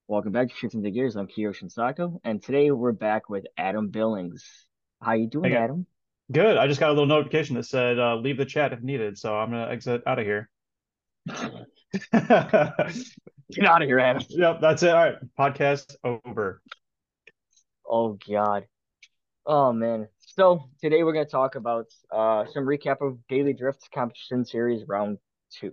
Welcome back to Shifting the Gears. I'm Kiyoshi Sako, and today we're back with Adam Billings. How you I doing, got Adam? good. I just got a little notification that said leave the chat if needed, so I'm gonna exit out of here. Get out of here, Adam. Yep, that's it. All right, podcast over. Oh God. Oh man. So today we're gonna talk about some recap of Daily Drift's competition series round two.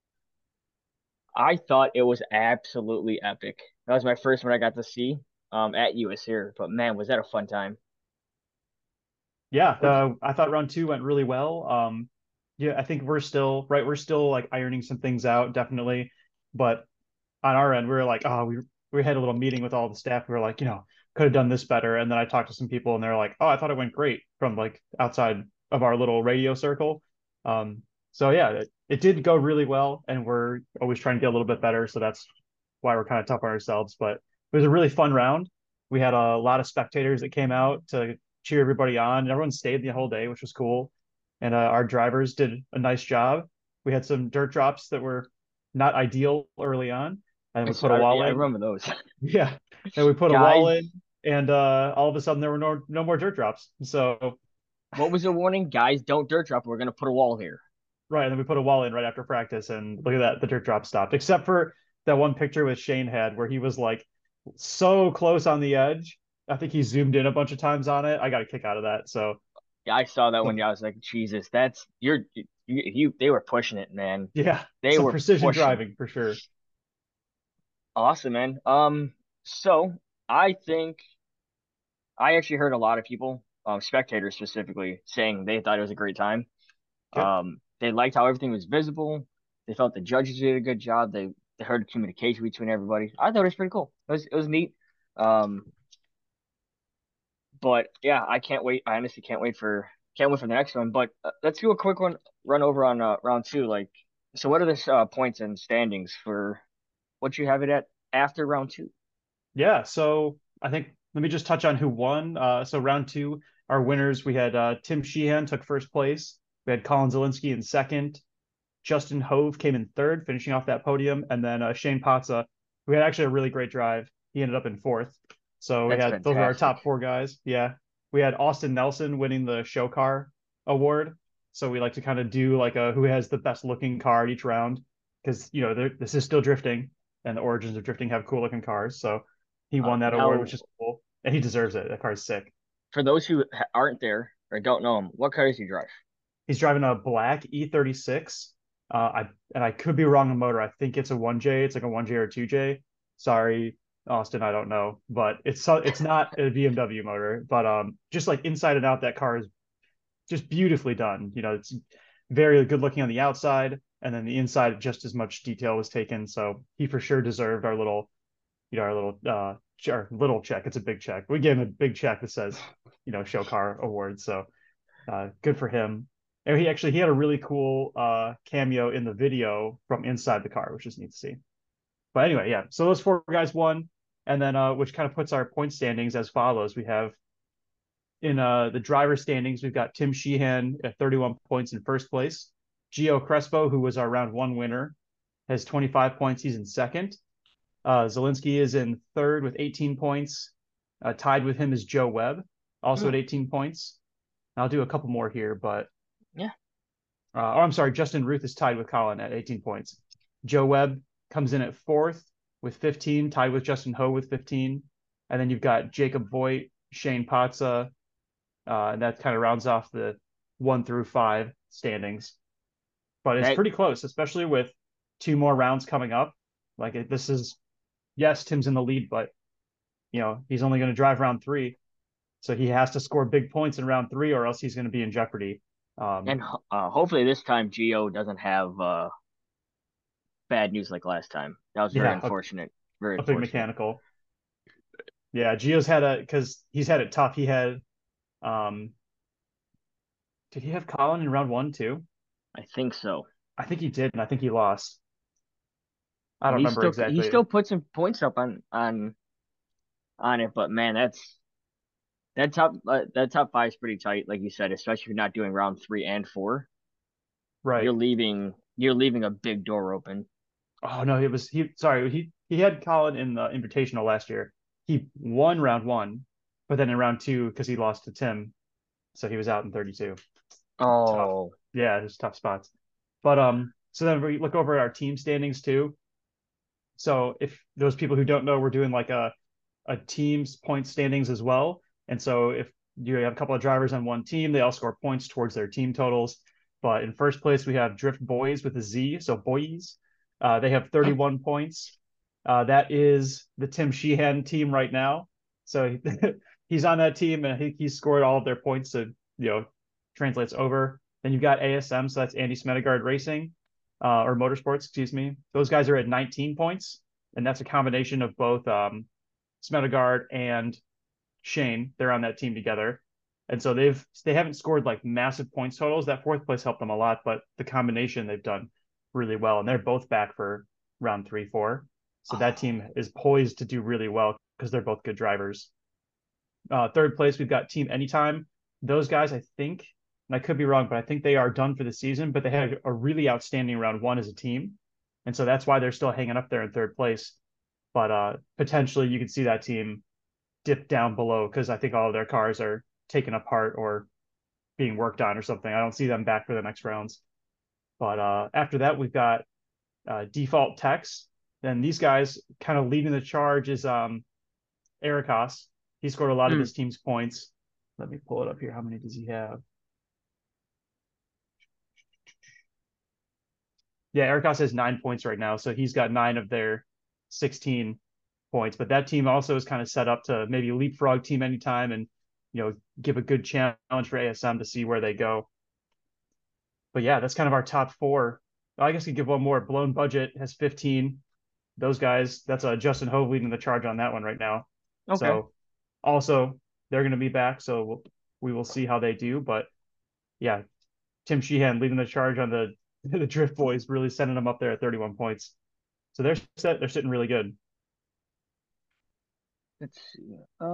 I thought it was absolutely epic. That was my first one I got to see at US here, but man, was that a fun time. Yeah, What I thought round two went really well. Yeah, I think we're still right. We're still like ironing some things out, definitely. But on our end, we were like, oh, we had a little meeting with all the staff. We were like, could have done this better. And then I talked to some people, and they're like, oh, I thought it went great from like outside of our little radio circle. So yeah, it did go really well, and we're always trying to get a little bit better. So that's why we're kind of tough on ourselves. But it was a really fun round. We had a lot of spectators that came out to cheer everybody on, and everyone stayed the whole day, which was cool. And our drivers did a nice job. We had some dirt drops that were not ideal early on, and we put a wall Yeah, I in. remember those. Yeah, and we put a wall Guys, in, and all of a sudden there were no more dirt drops. So what was the warning? Guys, don't dirt drop. We're gonna put a wall here. right, and then we put a wall in right after practice, and look at that, the dirt drop stopped. Except for that one picture with Shane had where he was like so close on the edge. I think he zoomed in a bunch of times on it. I got a kick out of that. So Yeah, I saw that one. Yeah, I was like, Jesus, that's they were pushing it, man. yeah, They some were precision pushing. driving for sure. Awesome, man. So I think I actually heard a lot of people, spectators specifically, saying they thought it was a great time. Good. They liked how everything was visible. They felt the judges did a good job. They heard communication between everybody. I thought it was pretty cool. It was neat. Um, but yeah, I can't wait. I honestly can't wait for the next one. But let's do a quick one run over on round two. Like, so what are the points and standings for what you have it at after round two? Yeah, so I think let me just touch on who won. So round two, our winners, we had Tim Sheehan took first place. We had Colin Zielinski in second. Justin Hove came in third, finishing off that podium, and then Shane Patza, who had actually a really great drive. He ended up in fourth. So we That's had those are our fantastic. top four guys. Yeah, we had Austin Nelson winning the show car award. So we like to kind of do like a who has the best looking car each round because this is still drifting, and the origins of drifting have cool looking cars. So he won that award, Now, which is cool, and he deserves it. That car is sick. for those who aren't there or don't know him, what car does he drive? He's driving a black E36. I could be wrong on motor. I think it's a 1J. It's like a 1J or 2J. Sorry, Austin, I don't know, but it's not a BMW motor. But just like inside and out, that car is just beautifully done. It's very good looking on the outside, and then the inside, just as much detail was taken. So he for sure deserved our little check. It's a big check. We gave him a big check that says, show car award. So good for him. And he had a really cool cameo in the video from inside the car, which is neat to see. But anyway, yeah. So those four guys won, and then which kind of puts our point standings as follows. We have in the driver standings, we've got Tim Sheehan at 31 points in first place. Gio Crespo, who was our round one winner, has 25 points. He's in second. Zielinski is in third with 18 points. Tied with him is Joe Webb, also Hmm, at 18 points. I'll do a couple more here, but yeah, I'm sorry, Justin Ruth is tied with Colin at 18 points. Joe Webb comes in at fourth with 15, tied with Justin Ho with 15. And then you've got Jacob Voigt, Shane Patza, and that kind of rounds off the 1 through 5 standings. But it's that pretty close, especially with two more rounds coming up. This is, yes, Tim's in the lead, but he's only going to drive round three, so he has to score big points in round three, or else he's going to be in jeopardy. Um, and hopefully this time Geo doesn't have bad news like last time. That was very yeah, unfortunate. Very a big unfortunate. mechanical. Yeah, Gio's had because he's had it tough. He had um did he have Colin in round one too? I think so. I think he did, and I think he lost. I And don't remember he exactly. still put some points up on it, but man, that top five is pretty tight, like you said, especially if you're not doing round three and four. Right. You're leaving a big door open. Oh no, it was he sorry, he had Colin in the Invitational last year. He won round one, but then in round two, because he lost to Tim, so he was out in 32. Tough. Oh, Yeah, it's tough spots. But so then we look over at our team standings too. So if those people who don't know, we're doing like a team's point standings as well. And so if you have a couple of drivers on one team, they all score points towards their team totals. But in first place, we have Drift Boys with a Z, so boys. They have 31 points. That is the Tim Sheehan team right now. So he's on that team, and he's scored all of their points. So translates over. Then you've got ASM, so that's Andy Smedegard Racing, or Motorsports, excuse me. Those guys are at 19 points, and that's a combination of both Smedegard and Shane. They're on that team together. And so they haven't scored like massive points totals. That fourth place helped them a lot, but the combination they've done really well. And they're both back for round 3, 4. So that team is poised to do really well because they're both good drivers. Third place, we've got Team Anytime. Those guys, I think, and I could be wrong, but I think they are done for the season, but they had a really outstanding round one as a team. And so that's why they're still hanging up there in third place. But potentially you could see that team dip down below because I think all of their cars are taken apart or being worked on or something. I don't see them back for the next rounds. But after that, we've got Default Techs. Then these guys kind of leading the charge is Ericos. He scored a lot of hmm. his team's points. Let me pull it up here. How many does he have? Yeah, Ericos has 9 points right now. So he's got 9 of their 16 points. But that team also is kind of set up to maybe leapfrog Team Anytime and give a good challenge for ASM to see where they go. But yeah, that's kind of our top 4. I guess you give one more. Blown Budget has 15. Those guys, that's Justin Hove leading the charge on that one right now. Okay. So also they're going to be back. So we will see how they do. But yeah, Tim Sheehan leading the charge on the the Drift Boys, really sending them up there at 31 points. So they're sitting really good. Let's see.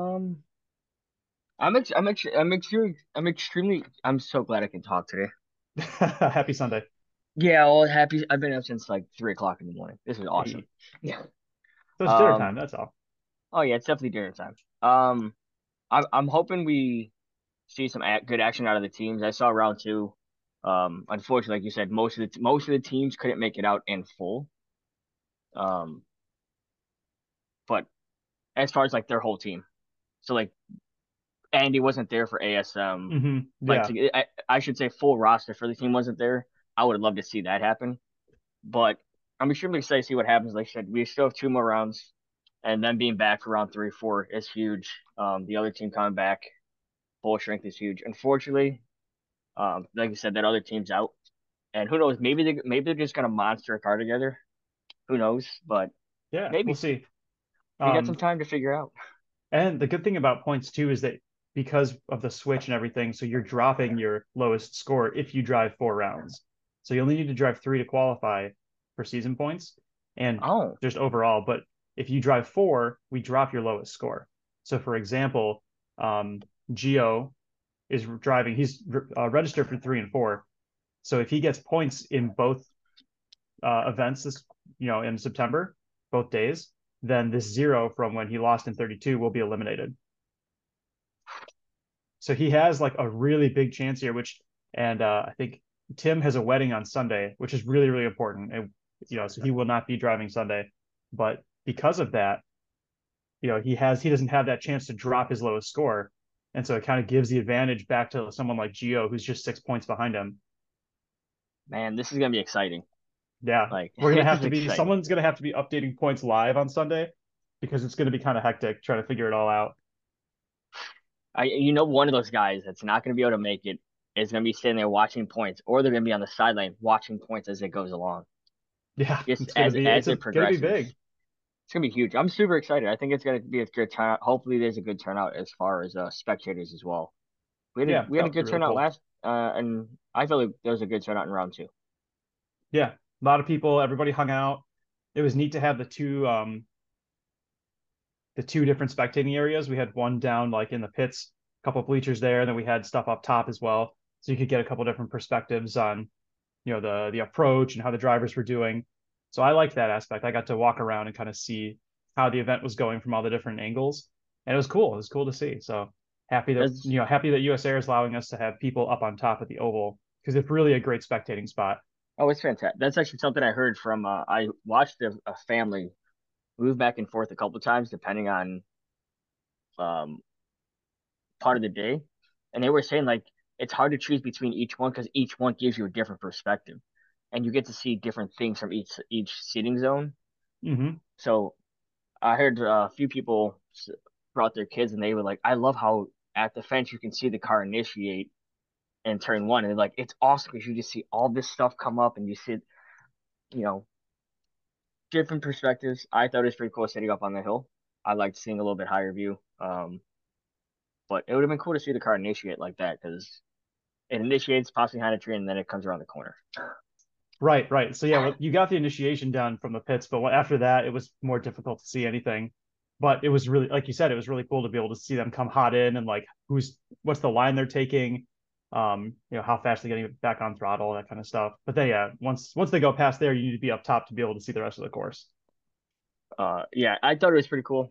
I'm so glad I can talk today. Happy Sunday. Yeah, well, happy. I've been up since like 3 o'clock in the morning. This is awesome. Hey. Yeah. So it's dinner time, Um. that's all. Oh yeah, it's definitely dinner time. I'm hoping we see some good action out of the teams. I saw round two. Unfortunately, like you said, most of the teams couldn't make it out in full. Um, but as far as like their whole team, so like Andy wasn't there for ASM. Like Yeah. I should say full roster for the team wasn't there. I would have loved to see that happen. But I'm extremely excited to see what happens. Like I said, we still have 2 more rounds, and then being back for round 3, 4 is huge. The other team coming back, full strength is huge. Unfortunately, like I said, that other team's out, and who knows? Maybe they're just gonna monster a car together. Who knows? But Yeah, we'll maybe see. we got some Um, time to figure out. and the good thing about points too is that because of the switch and everything, so you're dropping your lowest score if you drive 4 rounds. So you only need to drive 3 to qualify for season points and Oh, just overall. But if you drive 4, we drop your lowest score. So for example, um, Geo is driving, he's registered for 3 and 4. So if he gets points in both events in September, both days, then this 0 from when he lost in 32 will be eliminated. So he has like a really big chance here, and I think Tim has a wedding on Sunday, which is really, really important. And, so he will not be driving Sunday. But because of that, he doesn't have that chance to drop his lowest score. And so it kind of gives the advantage back to someone like Gio, who's just 6 points behind him. man, this is gonna be exciting. Yeah, Like we're gonna this have is to be exciting. someone's gonna have to be updating points live on Sunday because it's gonna be kind of hectic trying to figure it all out. One of those guys that's not gonna be able to make it is gonna be sitting there watching points, or they're gonna be on the sideline watching points as it goes along, Yeah, just it's gonna be as it gonna be progresses. big. It's gonna be huge. I'm super excited. I think it's gonna be a good turnout. Hopefully, there's a good turnout as far as spectators as well. Yeah, We had that a would be good really turnout cool. last, and I feel like there was a good turnout in round two. Yeah, a lot of people, everybody hung out. It was neat to have the two different spectating areas. We had one down like in the pits, a couple of bleachers there, and then we had stuff up top as well. So you could get a couple different perspectives on, the approach and how the drivers were doing. So I liked that aspect. I got to walk around and kind of see how the event was going from all the different angles, and it was cool. It was cool to see. So That's happy that US Air is allowing us to have people up on top of the oval because it's really a great spectating spot. oh, it's fantastic. That's actually something I heard from. I watched a family move back and forth a couple times depending on um part of the day, and they were saying like it's hard to choose between each one because each one gives you a different perspective, and you get to see different things from each seating zone. Hmm. So I heard a few people brought their kids, and they were like, "I love how at the fence you can see the car initiate in turn one, and they're like, it's awesome because you just see all this stuff come up, and you see, you know, different perspectives. I thought it was pretty cool sitting up on the hill. I liked seeing a little bit higher view. But it would have been cool to see the car initiate like that because it initiates, pops behind a tree, and then it comes around the corner. Right, right. So yeah, well, you got the initiation done from the pits, but after that, it was more difficult to see anything. But it was really, like you said, it was really cool to be able to see them come hot in and like what's the line they're taking, how fast they're getting back on throttle, that kind of stuff. But then yeah, once they go past there, you need to be up top to be able to see the rest of the course. Yeah, I thought it was pretty cool.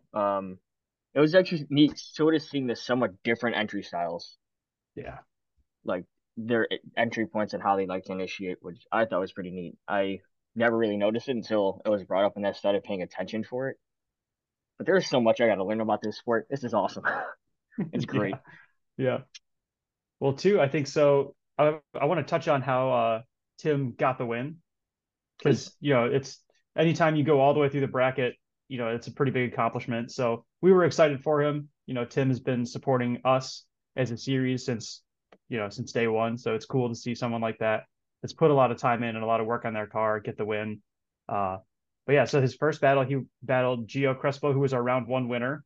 It was actually neat sort of seeing the somewhat different entry styles, Yeah. like their entry points and how they like to initiate, which I thought was pretty neat. I never really noticed it until it was brought up and I started paying attention for it. But there's so much I got to learn about this sport. This is awesome. It's great. Yeah. Yeah. Well, too, I think so. I want to touch on how Tim got the win Please. because it's anytime you go all the way through the bracket, it's a pretty big accomplishment. So we were excited for him. Tim has been supporting us as a series since day one. So it's cool to see someone like that that's put a lot of time in and a lot of work on their car get the win. Uh, but yeah, so his first battle, he battled Gio Crespo, who was our round one winner,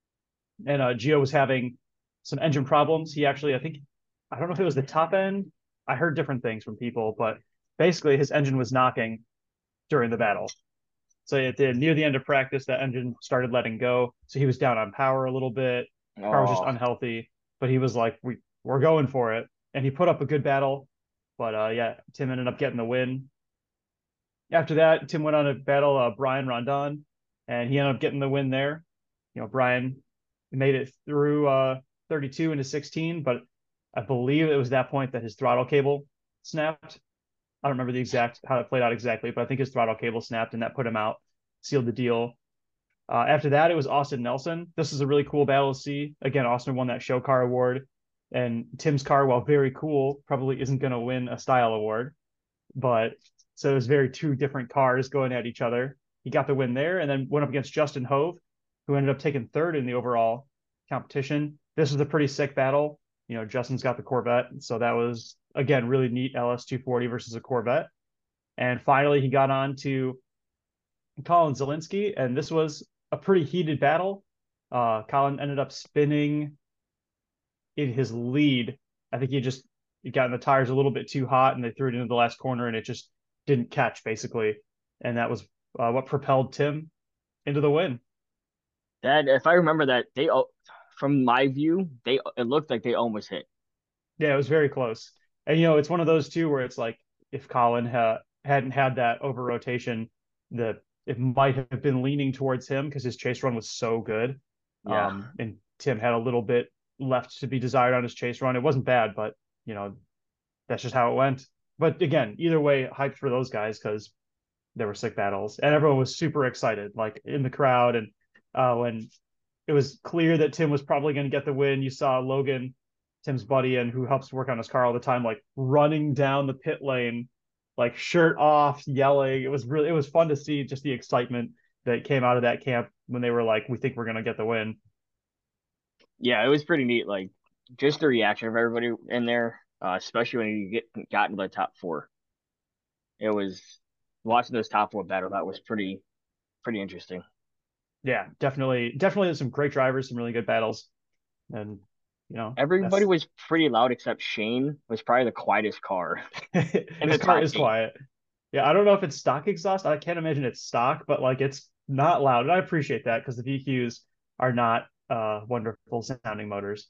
and Gio was having some engine problems. He actually, I don't know if it was the top end. I heard different things from people, but basically his engine was knocking during the battle. So near the end of practice, that engine started letting go. So he was down on power a little bit. Car was just Oh, unhealthy, but he was like, we're going for it, and he put up a good battle. But yeah, Tim ended up getting the win. After that, Tim went on to battle Brian Rondon, and he ended up getting the win there. Brian made it through 32 into 16, but I believe it was that point that his throttle cable snapped. I don't remember the exact how it played out exactly, but I think his throttle cable snapped and that put him out, sealed the deal. After that, it was Austin Nelson. This is a really cool battle to see. Again, Austin won that show car award, and Tim's car, while very cool, probably isn't going to win a style award. But so it was very two different cars going at each other. He got the win there, and then went up against Justin Hove, who ended up taking third in the overall competition. This was a pretty sick battle. Justin's got the Corvette, so that was again really neat. LS 240 versus a Corvette, and finally he got on to Colin Zielinski, and this was a pretty heated battle. Colin ended up spinning in his lead. I think he got in the tires a little bit too hot, and they threw it into the last corner, and it just didn't catch basically, and that was what propelled Tim into the win. that if I remember that from my view, it looked like they almost hit. Yeah, it was very close, and it's one of those two where it's like if Colin hadn't had that over rotation, the it might have been leaning towards him because his chase run was so good. Yeah. And Tim had a little bit left to be desired on his chase run. It wasn't bad, but you know that's just how it went. But again, either way, hyped for those guys because there were sick battles, and everyone was super excited, like in the crowd. And when it was clear that Tim was probably going to get the win, you saw Logan, Tim's buddy, and who helps work on his car all the time, like running down the pit lane, like shirt off, yelling. It was fun to see just the excitement that came out of that camp when they were like, "We think we're going to get the win." Yeah, it was pretty neat. Like just the reaction of everybody in there, especially when you got into the top four. It was watching those top four battle. That was pretty interesting. Yeah, definitely some great drivers, some really good battles, and Everybody that's was pretty loud except Shane was probably the quietest car in his the car top is eight. quiet. Yeah, I don't know if it's stock exhaust. I can't imagine it's stock, but like it's not loud. And I appreciate that because the VQs are not wonderful sounding motors.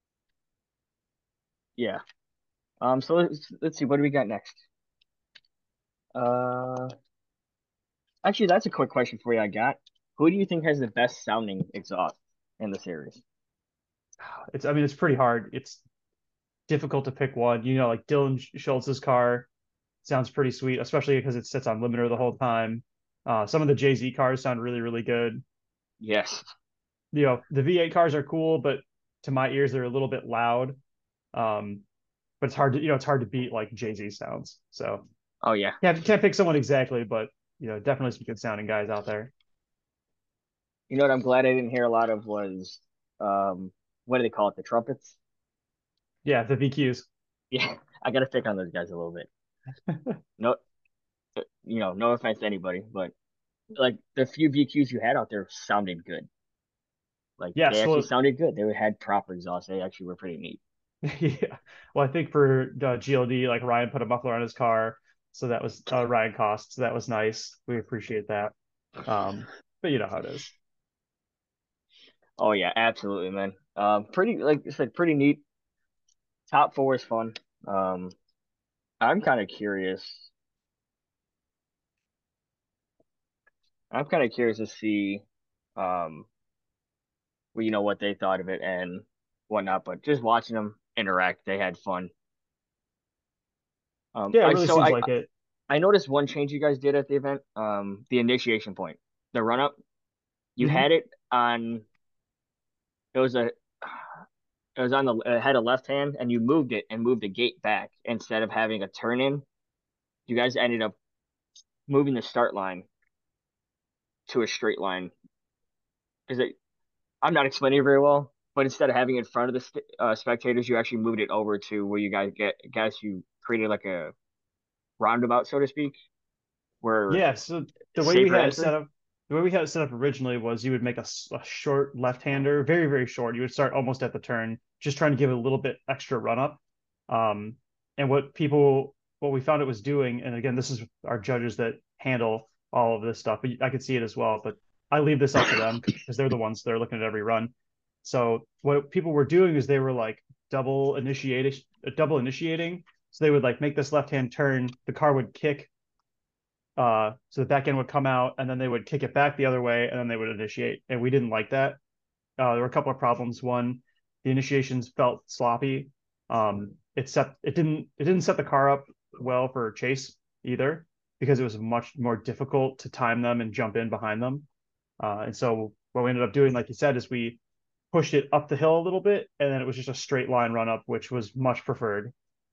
Yeah. So let's see what do we got next. Uh, Actually, that's a quick question for you. I got. Who do you think has the best sounding exhaust in the series? I mean, it's pretty hard. It's difficult to pick one. You know, like Dylan Schultz's car sounds pretty sweet, especially because it sits on limiter the whole time. Some of the Jay-Z cars sound really, really good. Yes. You know, the V8 cars are cool, but to my ears, they're a little bit loud. Um, but it's hard to, it's hard to beat like Jay-Z sounds. So Oh yeah. can't pick someone exactly, but definitely some good sounding guys out there. You know what I'm glad I didn't hear a lot of was what do they call it? The trumpets? Yeah, the VQs. Yeah. I gotta pick on those guys a little bit. No, no offense to anybody, but like the few VQs you had out there sounded good. Like they Yes, actually well, sounded good. They had proper exhaust. They actually were pretty neat. yeah. Well, I think for GLD, like Ryan put a muffler on his car, so that was Ryan cost. So that was nice. We appreciate that. But you know how it is. Oh yeah, absolutely, man. Pretty like I said, pretty neat. Top four is fun. Um, I'm kind of curious. I'm kind of curious to see, um, well, what they thought of it and whatnot. But just watching them interact, they had fun. Yeah, it I really so seems like it. I noticed one change you guys did at the event. The initiation point, the run up. You Hmm. had it on. It was a. It was on the. It had a left hand, and you moved it and moved the gate back instead of having a turn in. You guys ended up moving the start line to a straight line. Is it? I'm not explaining it very well, but instead of having it in front of the spectators, you actually moved it over to where you guys you created like a roundabout, so to speak, where Yeah, so the way we safer had it set entry. up, the way we had it set up originally was you would make a short left-hander, very, very short. You would start almost at the turn, just trying to give it a little bit extra run up. Um, and what we found it was doing, and again, this is our judges that handle all of this stuff, but I could see it as well. But I leave this up to them because they're the ones that are looking at every run. So what people were doing is they were like double initiating. So they would like make this left-hand turn, the car would kick so the back end would come out and then they would kick it back the other way and then they would initiate. And we didn't like that. There were a couple of problems. One, the initiations felt sloppy. It didn't set the car up well for chase either because it was much more difficult to time them and jump in behind them. And so what we ended up doing, like you said, is we pushed it up the hill a little bit and then it was just a straight line run up, which was much preferred.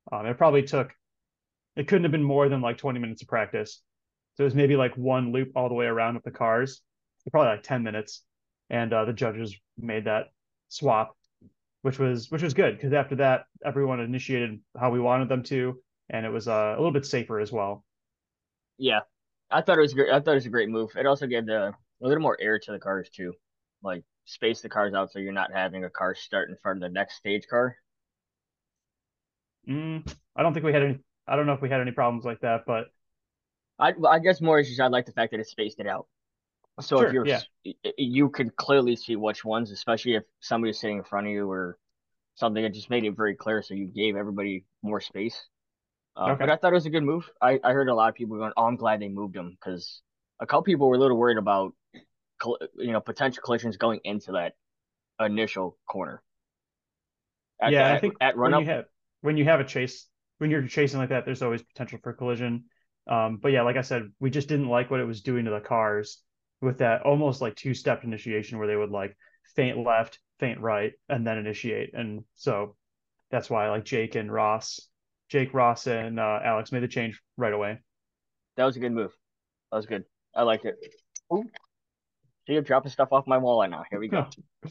It couldn't have been more than like 20 minutes of practice. So it was maybe like one loop all the way around with the cars, probably like 10 minutes. And the judges made that swap, which was good because after that, everyone initiated how we wanted them to, and it was a little bit safer as well. Yeah, I thought it was great. I thought it was a great move. It also gave a little more air to the cars too, like space the cars out so you're not having a car start in front of the next stage car. I don't think we had any. I don't know if we had any problems like that, but I guess more is just I like the fact that it spaced it out. So if sure, yeah, you could clearly see which ones, especially if somebody's sitting in front of you or something. It just made it very clear, so you gave everybody more space. But okay. I thought it was a good move. I heard a lot of people going, "Oh, I'm glad they moved him," because a couple people were a little worried about potential collisions going into that initial corner at Yeah, the and I think at run up. when you have a chase when you're chasing like that, there's always potential for collision. But yeah, like I said, we just didn't like what it was doing to the cars with that almost like two-step initiation where they would like feint left, feint right, and then initiate. And so that's why like Jake, Ross, and Alex made the change right away. That was a good move. That was good. I liked it. Ooh, see you dropping stuff off my wall right now. Here we go.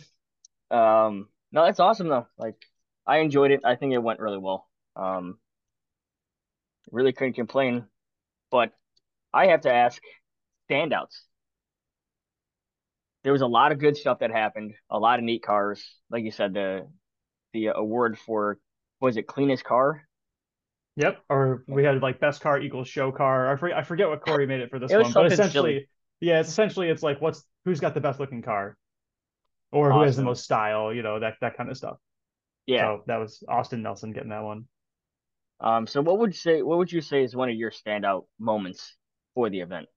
No, that's awesome though. Like I enjoyed it. I think it went really well. Really couldn't complain. But I have to ask, standouts. There was a lot of good stuff that happened. A lot of neat cars. Like you said, the award for was it cleanest car? Yep. Or we had like best car equals show car. I forget what Corey made it for It this was one, but something silly. essentially, yeah, it's like who's got the best looking car or who has the Awesome. most style, that kind of stuff. Yeah. So that was Austin Nelson getting that one. So what would you say is one of your standout moments for the event?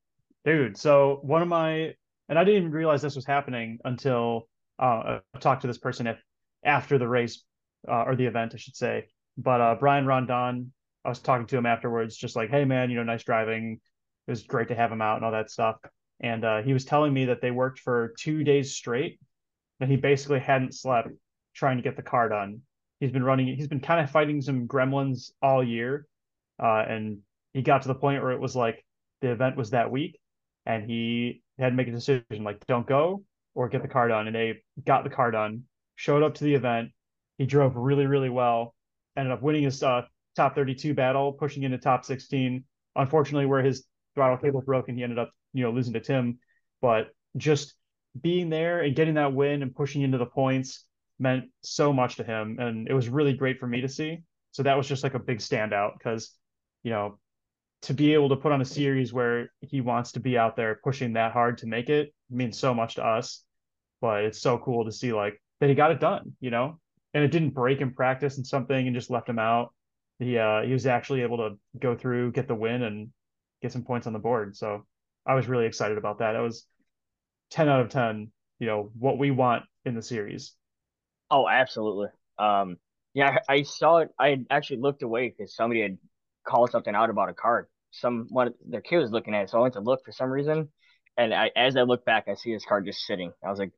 Dude, so one of my, and I didn't even realize this was happening until I talked to this person after the race, or the event, I should say. But Brian Rondon, I was talking to him afterwards, just like, hey man, nice driving. It was great to have him out and all that stuff. And he was telling me that they worked for 2 days straight, and he basically hadn't slept trying to get the car done. He's been kind of fighting some gremlins all year, and he got to the point where it was like the event was that week, and he had to make a decision like don't go or get the car done. And they got the car done, showed up to the event. He drove really, really well, ended up winning his top 32 battle, pushing into top 16. Unfortunately, where his throttle cable broke and he ended up, losing to Tim. But just being there and getting that win and pushing into the points meant so much to him. And it was really great for me to see. So that was just like a big standout because, you know, to be able to put on a series where he wants to be out there pushing that hard to make it means so much to us. But it's so cool to see like that he got it done, and it didn't break in practice and something and just left him out. He was actually able to go through, get the win, and get some points on the board. So I was really excited about that. That was 10 out of 10, what we want in the series. Oh, absolutely. Yeah, I saw it. I had actually looked away because somebody had called something out about a card. One of their kid was looking at it, so I went to look for some reason. And as I look back, I see his card just sitting. I was like,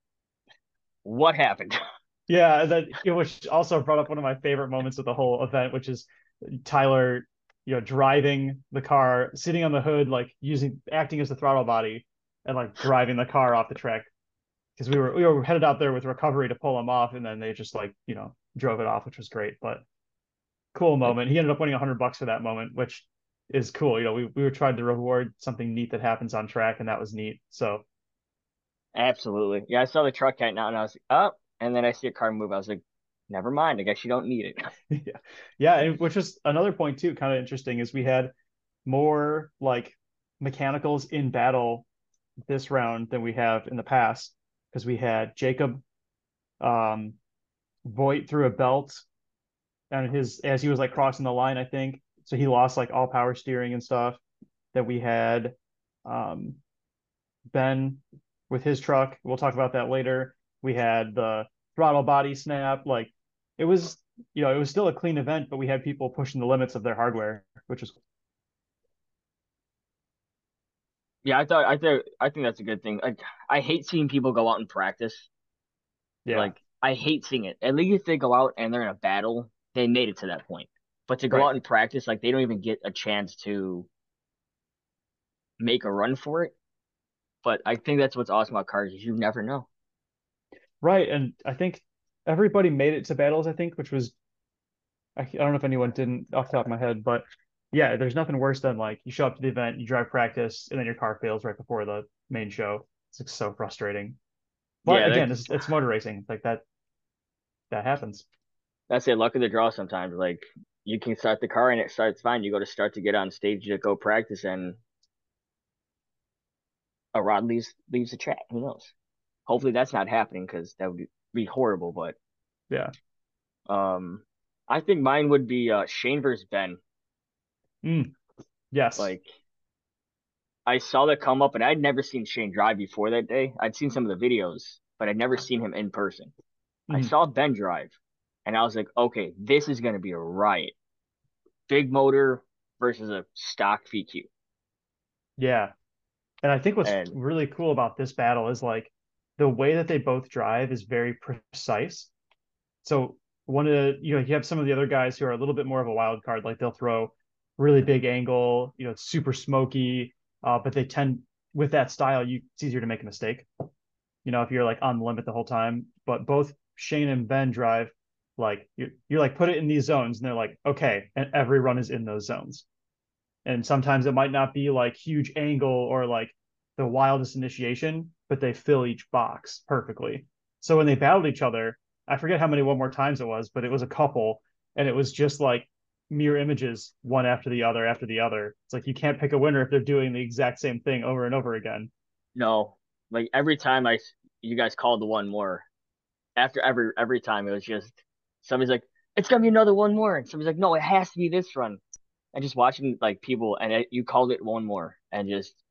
"What happened?" Yeah, which also brought up one of my favorite moments of the whole event, which is Tyler, driving the car, sitting on the hood, like acting as the throttle body, and like driving the car off the track because we were headed out there with recovery to pull him off, and then they just like drove it off, which was great. But cool moment. He ended up winning $100 for that moment, which is cool. We were trying to reward something neat that happens on track, and that was neat. So Absolutely. Yeah, I saw the truck heading out, and I was like, "Oh!" And then I see a car move. I was like, "Never mind. I guess you don't need it." yeah, yeah, and which is another point too, kind of interesting, is we had more like mechanicals in battle this round than we have in the past because we had Jacob um Voigt through a belt and his as he was like crossing the line, I think. So he lost like all power steering and stuff. That we had um Ben with his truck. We'll talk about that later. We had the throttle body snap. Like it was, it was still a clean event, but we had people pushing the limits of their hardware, which is Yeah, I think that's a good thing. Like, I hate seeing people go out and practice. yeah, Like, I hate seeing it. At least if they go out and they're in a battle, they made it to that point. But to go right. out and practice, like, they don't even get a chance to make a run for it. But I think that's what's awesome about cars is you never know. Right. And I think everybody made it to battles, I think, which was I don't know if anyone didn't off the top of my head, but yeah, there's nothing worse than like you show up to the event, you drive practice, and then your car fails right before the main show. It's like so frustrating. But Yeah, again, it's motor racing. Like that happens. that's it. Luck of the draw sometimes. Like, you can start the car and it starts fine. You go to start to get on stage to go practice, and a rod leaves the track. Who knows? Hopefully that's not happening because that would be horrible. But Yeah. um, I think mine would be Shane versus Ben. Mm, yes. Like, I saw that come up, and I'd never seen Shane drive before that day. I'd seen some of the videos, but I'd never seen him in person. I Mm, saw Ben drive, and I was like, okay, this is going to be a riot. Big motor versus a stock VQ. yeah. And I think what's And really cool about this battle is like the way that they both drive is very precise. So one of the, you have some of the other guys who are a little bit more of a wild card, like they'll throw really big angle, it's super smoky, but they tend with that style, it's easier to make a mistake. If you're like on the limit the whole time. But both Shane and Ben drive like you're like put it in these zones, and they're like okay, and every run is in those zones. And sometimes it might not be like huge angle or like the wildest initiation, but they fill each box perfectly. So when they battled each other, I forget how many one more times it was, but it was a couple, and it was just like mirror images one after the other. It's like you can't pick a winner if they're doing the exact same thing over and over again. no, like every time you guys called the one more, after every time it was just somebody's like, it's gonna be another one more, and somebody's like, no, it has to be this run. And just watching like people, and you called it one more, and just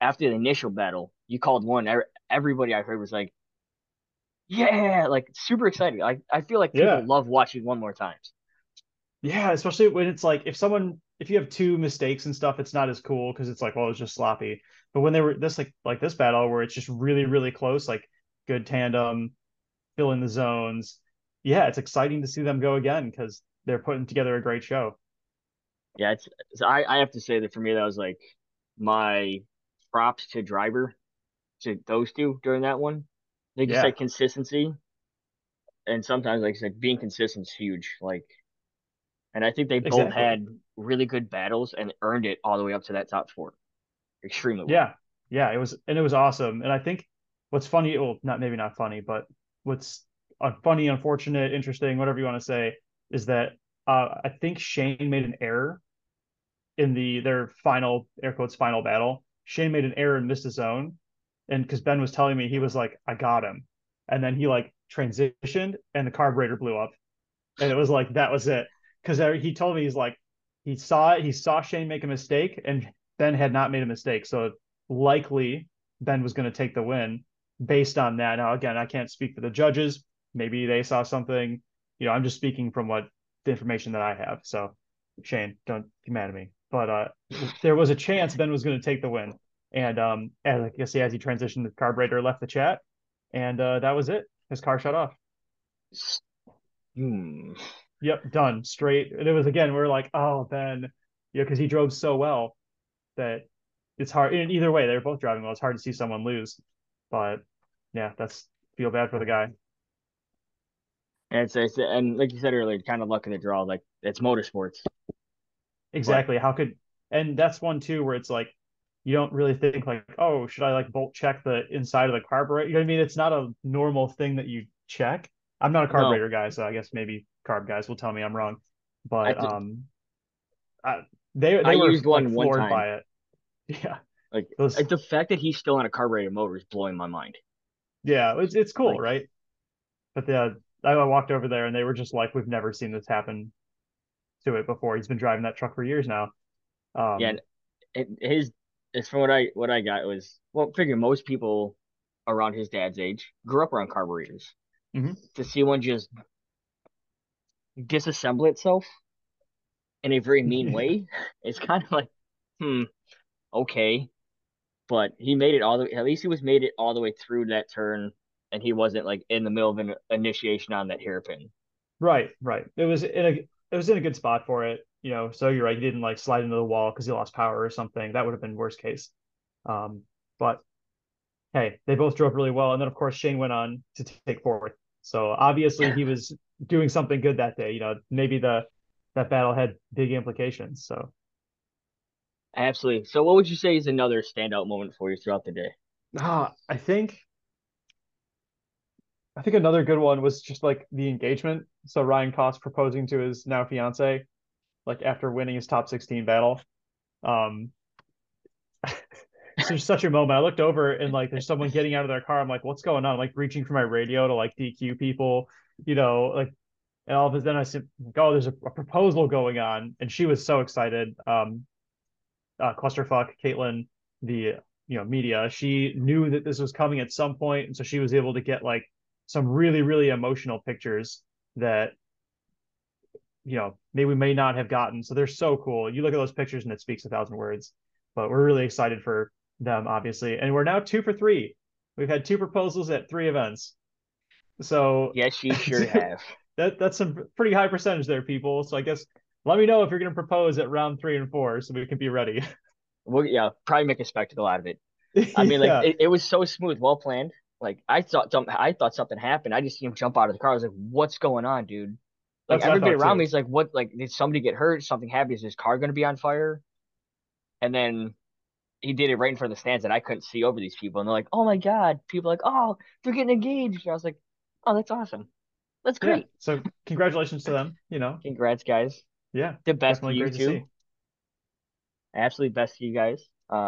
after the initial battle, you called one. Everybody I heard was like, yeah, like super excited. I feel like Yeah. people love watching one more times. Yeah, especially when it's like if you have two mistakes and stuff, it's not as cool because it's like, well, it's just sloppy. But when they were this like this battle where it's just really, really close, like good tandem, fill in the zones. Yeah, it's exciting to see them go again because they're putting together a great show. Yeah, I have to say that for me that was like my props to driver to those two during that one. Like you Yeah, said, consistency, and sometimes like I said, being consistent is huge. Like, and I think they both exactly. had really good battles and earned it all the way up to that top four extremely well. Yeah, yeah, it was awesome. And I think what's funny, well, not maybe not funny, but what's funny, unfortunate, interesting, whatever you want to say, is that I think Shane made an error in their final air quotes final battle. Shane made an error and missed his zone, and because Ben was telling me he was like, I got him, and then he like transitioned and the carburetor blew up, and it was like that was it. Because he told me he's like he saw Shane make a mistake, and Ben had not made a mistake, so likely Ben was going to take the win based on that. Now again, I can't speak for the judges. Maybe they saw something. I'm just speaking from what the information that I have. So Shane, don't be mad at me. But there was a chance Ben was going to take the win, and as I guess as he transitioned, the carburetor left the chat, and that was it. His car shut off. Hmm. Yep, done straight. And it was again, we're like, oh, Ben, because he drove so well that it's hard. In either way, they're both driving well. It's hard to see someone lose, but yeah, that's feel bad for the guy. And and like you said earlier, kind of luck in the draw. Like it's motorsports, but Exactly. How could, and that's one too where it's like you don't really think like, oh, should I like bolt check the inside of the carburetor? You know what I mean? It's not a normal thing that you check. I'm not a no, carburetor guy, so I guess maybe carb guys will tell me I'm wrong. I But th I, I they were used like one floored time. by it. Yeah. Like Those the fact that he's still on a carburetor motor is blowing my mind. Yeah, it's cool, Like, right? But I walked over there and they were just like, we've never seen this happen to it before. He's been driving that truck for years now. yeah, Um, and his it's from what I got was well, figure most people around his dad's age grew up around carburetors. mhm. To see one just disassemble itself in a very mean way, it's kind of like, hmm, okay. But he made it all the at least he was made it all the way through that turn, and he wasn't like in the middle of an initiation on that hairpin. Right, right. It was in a good spot for it, So you're right. He didn't like slide into the wall because he lost power or something. That would have been worst case. Um, but hey, they both drove really well, and then of course Shane went on to take fourth. So obviously he was doing something good that day. Maybe the that battle had big implications. So Absolutely. So, what would you say is another standout moment for you throughout the day? I think another good one was just like the engagement. So Ryan Cost proposing to his now fiance, like after winning his top 16 battle. Um, it's just such a moment. I looked over and like there's someone getting out of their car. I'm like, what's going on? I'm like reaching for my radio to like DQ people, like and all of a sudden I said, like, oh, there's a proposal going on. And she was so excited. Clusterfuck, Caitlin, the media, she knew that this was coming at some point, and so she was able to get like some really really emotional pictures that maybe we may not have gotten. So they're so cool. You look at those pictures and it speaks a thousand words. But we're really excited for them, obviously, and we're now 2 for 3. We've had two proposals at 3 events, so Yes, you sure have. that's some pretty high percentage there, people. So I guess let me know if you're going to propose at round 3 and 4 so we can be ready. Well, yeah, probably make a spectacle out of it. I mean, like Yeah, it was so smooth, well planned. Like I thought something happened. I just see him jump out of the car. I was like, "What's going on, dude?" Like that's what I everybody thought around too. me is like, "What? Like did somebody get hurt? Something happened? Is his car going to be on fire?" And then he did it right in front of the stands, and I couldn't see over these people. And they're like, "Oh my God!" People are like, "Oh, they're getting engaged." And I was like, "Oh, that's awesome. That's Yeah, great. so congratulations to them. Congrats, guys. Yeah, The best to definitely you great to too. see. Absolutely best to you guys."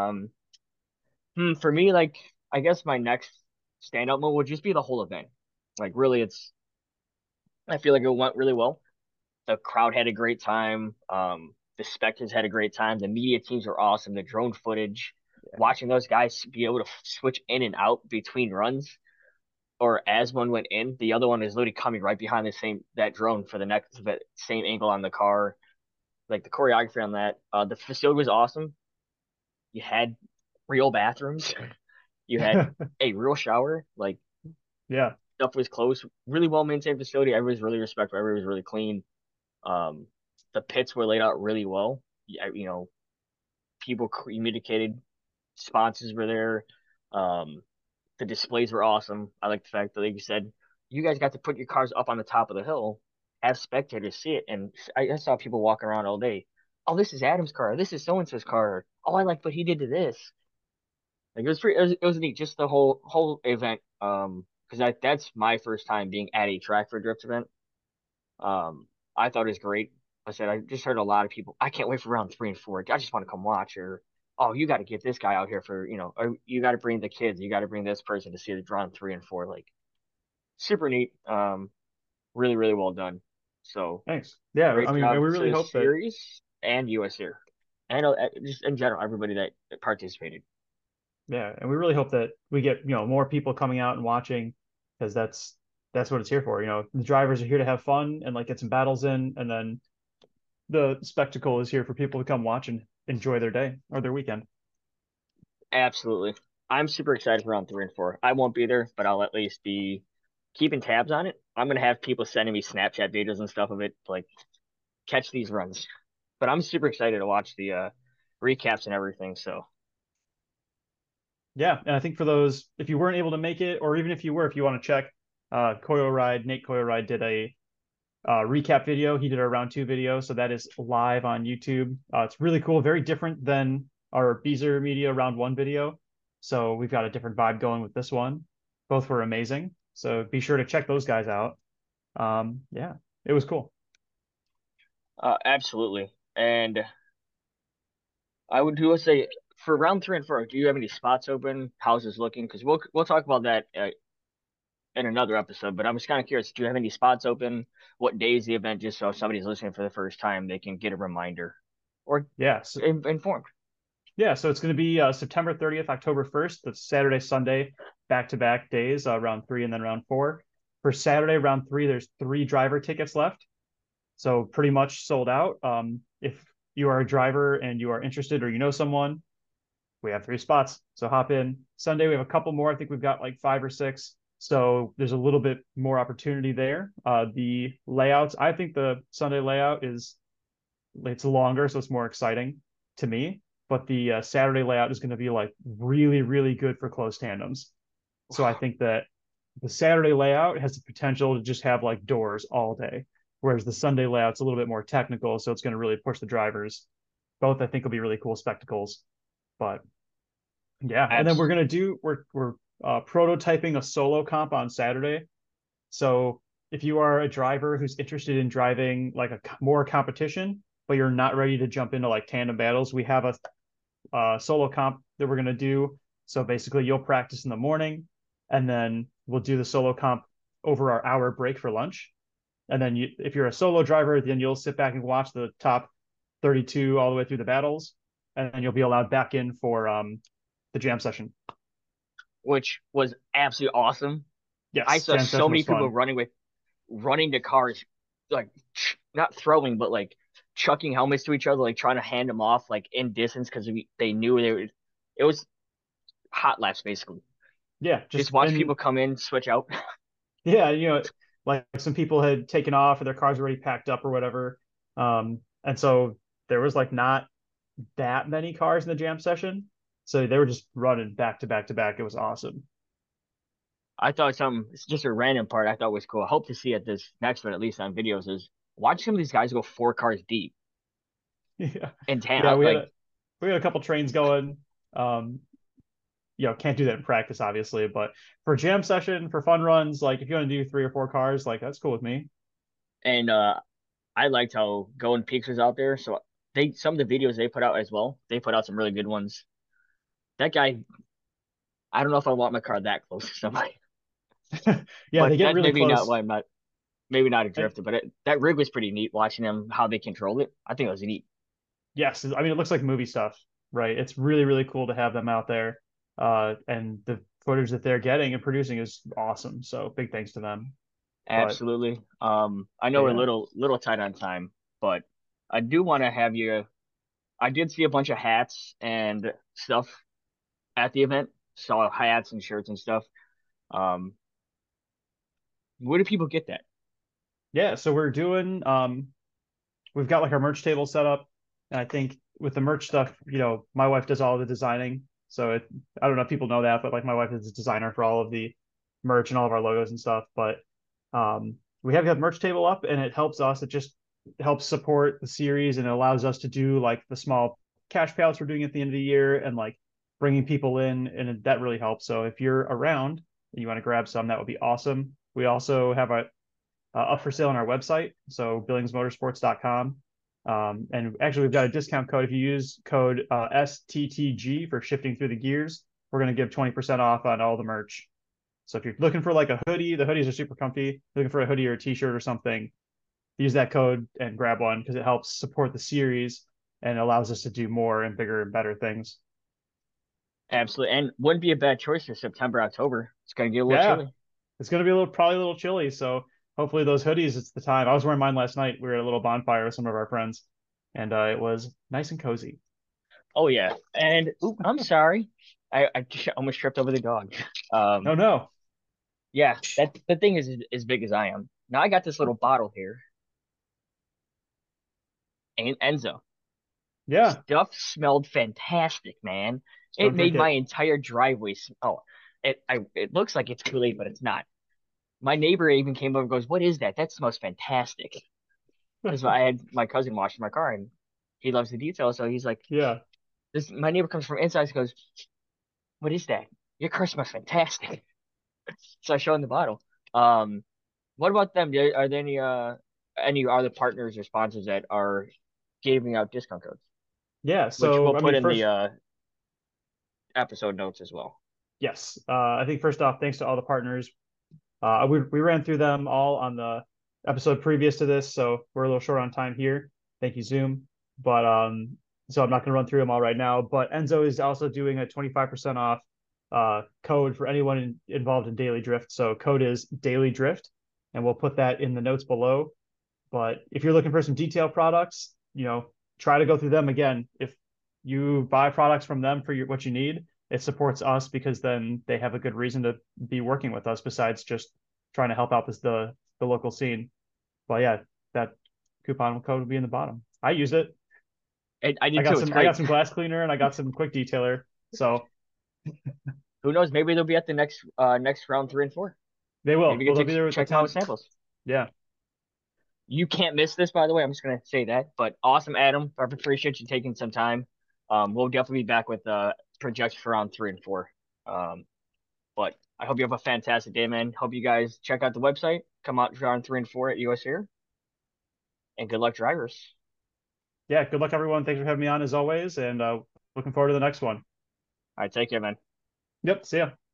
For me, like I guess my next standout moment would just be the whole event. Like really, I feel like it went really well. The crowd had a great time. The spectators had a great time. The media teams were awesome. The drone footage. watching those guys be able to switch in and out between runs, or as one went in, the other one is literally coming right behind the same that drone for the next that same angle on the car. Like the choreography on that, the facility was awesome. You had real bathrooms, you had Yeah. a real shower, like Yeah. stuff was close, really well maintained facility. Everybody was really respectful, everybody was really clean. Um, the pits were laid out really well. Yeah, people communicated, sponsors were there. Um, the displays were awesome. I like the fact that, like you said, you guys got to put your cars up on the top of the hill, have spectators see it, and I saw people walking around all day. Oh, this is Adam's car. This is so and so's car. Oh, I like what he did to this. Like it was pretty. It was neat. Just the whole event. Because that's my first time being at a track for a drift event. Um, I thought it was great. I said I just heard a lot of people. I can't wait for round 3 and 4. I just want to come watch. Or oh, you got to get this guy out here for or you got to bring the kids. You got to bring this person to see the round 3 and 4. Like super neat. Really really well done. So Thanks. Yeah. I great mean, and job we to really the hope that, series and US here. And just in general, everybody that participated. yeah, and we really hope that we get, more people coming out and watching, because that's what it's here for. The drivers are here to have fun and like get some battles in, and then the spectacle is here for people to come watch and enjoy their day or their weekend. Absolutely. I'm super excited for round 3 and 4. I won't be there, but I'll at least be keeping tabs on it. I'm gonna have people sending me Snapchat videos and stuff of it, like catch these runs. But I'm super excited to watch the recaps and everything. So Yeah, and I think for those, if you weren't able to make it, or even if you were, if you want to check, Nate Koyo Ride did a recap video. He did a round 2 video, so that is live on YouTube. It's really cool, very different than our Beezer Media round 1 video. So we've got a different vibe going with this one. Both were amazing. So be sure to check those guys out. Yeah, it was cool. absolutely. And I would do say for round 3 and 4, do you have any spots open? How's this looking? Because we'll talk about that in another episode. But I'm just kind of curious. Do you have any spots open? What day is the event? Just so if somebody's listening for the first time, they can get a reminder or Yeah, so, informed. yeah, so it's going to be September 30th, October 1st. That's Saturday, Sunday, back-to-back days, round 3 and then round 4. For Saturday, round 3, there's 3 driver tickets left. So pretty much sold out. If you are a driver and you are interested or you know someone, we have 3 spots. So hop in. Sunday, we have a couple more. I think we've got like 5 or 6. So there's a little bit more opportunity there. The layouts, I think the Sunday layout it's longer, so it's more exciting to me. But the Saturday layout is going to be like really, really good for close tandems. So I think that the Saturday layout has the potential to just have like doors all day, whereas the Sunday layout's a little bit more technical, so it's going to really push the drivers. Both I think will be really cool spectacles. But yeah, and then Abs we're prototyping a solo comp on Saturday. So if you are a driver who's interested in driving like a more competition, but you're not ready to jump into like tandem battles, we have a solo comp that we're going to do. So basically, you'll practice in the morning, and then we'll do the solo comp over our hour break for lunch. And then if you're a solo driver, then you'll sit back and watch the top 32 all the way through the battles, and then you'll be allowed back in for the jam session. which was absolutely awesome. I Yes, saw jam so session many was people fun. running to cars, like not throwing, but like chucking helmets to each other, like trying to hand them off like in distance because they knew they were. It was hot laps basically. Yeah, Just just watch and people come in, switch out. yeah, like some people had taken off or their cars were already packed up or whatever. And so there was like not that many cars in the jam session. So they were just running back to back to back. It was awesome. I thought it's just a random part I thought was cool. I hope to see at this next one, at least on videos, is watch some of these guys go 4 cars deep Yeah. in Yeah, town. Like, we had a couple trains going. Um, can't do that in practice, obviously, but for jam session, for fun runs, like if you want to do 3 or 4 cars, like that's cool with me. and I liked how Going Peaks was out there. So some of the videos they put out as well, they put out some really good ones. That guy, I don't know if I want my car that close to somebody, Yeah, but they get that's really maybe not close. why I'm not maybe not a And drifter. But that rig was pretty neat watching them how they controlled it. I think it was neat. yes, I mean it looks like movie stuff. right? It's really, really cool to have them out there. And the footage that they're getting and producing is awesome. So big thanks to them. But Absolutely. I know we're a yeah, little tight on time, but I do want to have you. I did see a bunch of hats and stuff at the event. Saw hats and shirts and stuff. Um, where do people get that? yeah. So we're doing we've got like our merch table set up, and I think with the merch stuff, my wife does all the designing. So I don't know if people know that, but like my wife is a designer for all of the merch and all of our logos and stuff. But we have that merch table up, and it helps us. It just helps support the series, and it allows us to do like the small cash payouts we're doing at the end of the year, and like bringing people in, and that really helps. So if you're around and you want to grab some, that would be awesome. We also have a up for sale on our website, so billingsmotorsports.com. And actually, we've got a discount code. If you use code STTG for shifting through the gears, we're going to give 20% off on all the merch. So if you're looking for like a hoodie, the hoodies are super comfy. Looking for a hoodie or a t-shirt or something, use that code and grab one because it helps support the series and allows us to do more and bigger and better things. Absolutely, and wouldn't be a bad choice for September, October. It's gonna get a little Yeah, chilly. it's going to be probably a little chilly. So hopefully those hoodies, it's the time. I was wearing mine last night. We were at a little bonfire with some of our friends, and it was nice and cozy. Oh yeah, and oop, I'm sorry, I just almost tripped over the dog. Oh Um, no. yeah, that the thing is as big as I am. Now I got this little bottle here, and Enzo. Yeah, Stuff smelled fantastic, man. just It don't drink made my it. entire driveway. Oh, it looks like it's Kool-Aid, but it's not. My neighbor even came over and goes, "What is that? That smells fantastic." Because I had my cousin washing my car, and he loves the details, so he's like, Yeah. "This." My neighbor comes from inside, and goes, "What is that? Your car smells fantastic." So I show him the bottle. Um, what about them? Are there any other partners or sponsors that are giving out discount codes, Yeah. which we'll So, I put mean, in the first, episode notes as well. yes. I think first off, thanks to all the partners. We ran through them all on the episode previous to this, so we're a little short on time here. Thank you, Zoom. But so I'm not going to run through them all right now. But Enzo is also doing a 25% off code for anyone involved in Daily Drift. So code is Daily Drift, and we'll put that in the notes below. But if you're looking for some detail products, try to go through them again. If you buy products from them for what you need, it supports us because then they have a good reason to be working with us besides just trying to help out the local scene. But yeah, that coupon code will be in the bottom. I use it. And I I did got too. It's some I got great. some glass cleaner and I got some quick detailer. So Who knows? Maybe they'll be at the next round 3 and 4. they will. Maybe you Well, get they'll to be there with the check them out with tent. samples. Yeah. You can't miss this, by the way. I'm just gonna say that. But awesome, Adam. I appreciate you taking some time. We'll definitely be back with projects for round 3 and 4. Um, but I hope you have a fantastic day, man. Hope you guys check out the website. Come out for round 3 and 4 at US Air, and good luck, drivers. Yeah. Good luck, everyone. Thanks for having me on as always. And looking forward to the next one. All right, take care, man. Yep. See ya.